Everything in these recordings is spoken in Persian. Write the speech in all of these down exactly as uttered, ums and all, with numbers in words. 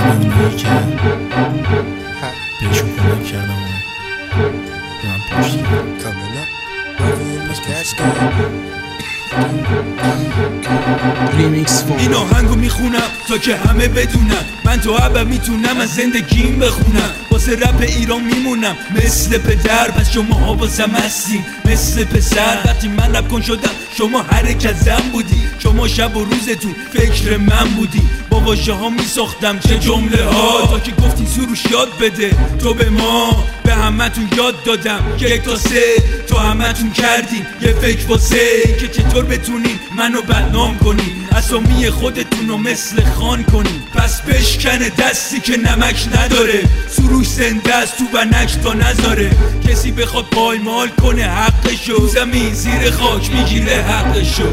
اونایی که بهشون کمک کردم و به من پشت ریمیکس فون این آهنگو میخونم تا که همه بدونم من تو ابد میتونم از زندگیم بخونم واسه رپ ایران میمونم مثل پدر پس شما ها واسم هستین مثل پسر وقتی من رپ کن شدم شما حرکت زن بودی شما شب و روزتون فکر من بودی با واژه ها میساختم چه جمله ها تا که گفتین سروش یاد بده تو به ما به همتون یاد دادم که یک تا سه تو همتون کردین یه فکر واسه که چطور بتونین منو بدنام کنین اسامی خودتون رو مثل خان کنین پس بشکنه دستی که نمک نداره سروش زنده است تو ونک تا نذاره کسی بخواد پایمال کنه حقشو زمین زیر خاک میگیره حقشو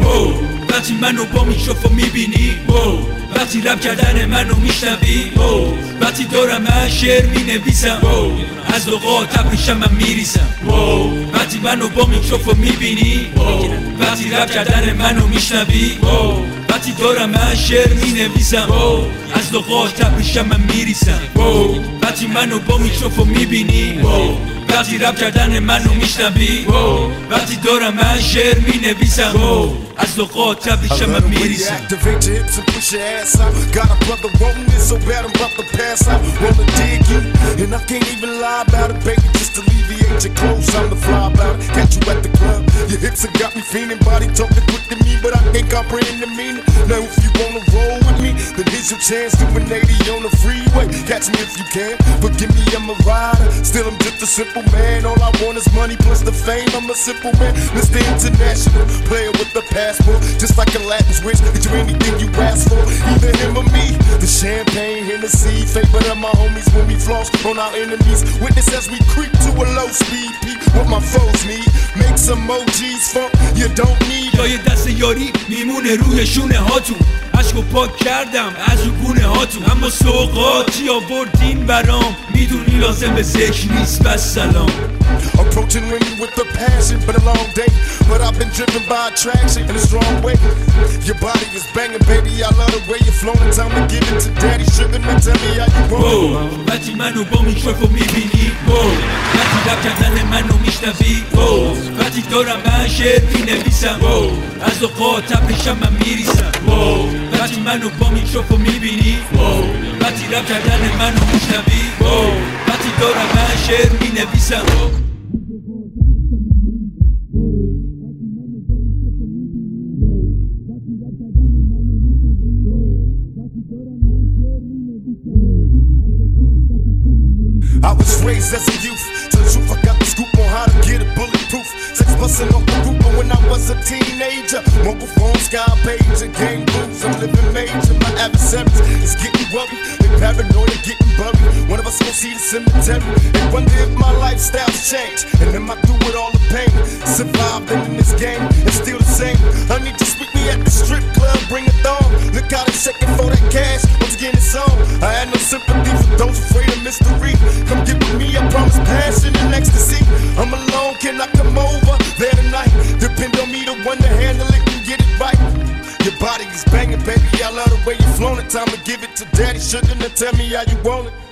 وقتی منو با میکروفون میبینی وقتی رپ کردن منو میشنوی وقتی دارم من شعر مینویسم از لغات ابریشم من میریسم وقتی منو با میکروفون میبینی وقتی رپ کردن منو میشنوی وقتی دارم من شعر مینویسم از لغات ابریشم من میریسم وقتی منو با میکروفون میبینی وقتی رپ کردن منو میشنوی وقتی دارم من شعر مینویسم از لغات ابریشم من میریسم Activate your hips and push your ass out. Got a brother wanting it so bad I'm about to pass out. Wanna dig you, and I can't even lie about it, baby. Just alleviate your clothes, I'm the fly about it. Catch you at the club, your hips have got me feeling. Body talking quick to me, but I can't comprehend the meaning. Now if you wanna roll with me, then here's your chance to an eighty on the freeway. Catch me if you can, but give me I'm a rider. Still I'm just a simple man. All I want is money plus the fame. I'm a simple man, Mister International, player with the passport, just like a Latin switch. Get you anything you ask for, either him or me. The champagne, Hennessy, favorite of my homies when we floss on our enemies. Witness as we creep to a low speed, peep what my foes need. Make some emojis funk you don't need. جای دست یاری میمونه روی شونه هاتون عشقو پاک کردم از رو گونه هاتون اما سوقاتی آوردین برام میدونی لازم به ذکر نیست بس سلام Approaching women with a passion, been a long day, but I've been driven by attraction in a strong way. Your body is banging, baby, I love the way you're flowing. Time to give it to daddy, sugar, now tell me how you want. وقتی منو با میکروفون میبینی وقتی رپ کردن منو میشنوی وقتی دارم من شعر مینویسم از لغات ابریشم من میریسم وقتی منو با میکروفون میبینی وقتی رپ کردن منو میشنوی وقتی دارم من شعر مینویسم I was raised as a youth, to the truth I got the scoop on how to get it bulletproof. Six bustin' off the roof, but when I was a teenager, mobile phone, sky page, and game moves, I'm living major. My adversaries is getting worried, they paranoid and getting buried. One of us gon' see the cemetery and wonder if my lifestyle's changed. And am I through with all the pain? Survived in this game, it's still the same. I need to speak me at the strip club, bring a thong. Look how they shaking for that cash, once again it's on. I had no sympathy for those afraid of mystery. Come get with me, I promise passion and ecstasy. I'm alone, can I come over there tonight? Depend on me, the one to handle it and get it right. Your body is banging, baby, I love the way you're flowing. Time to give it to daddy, sugar, now tell me how you want it.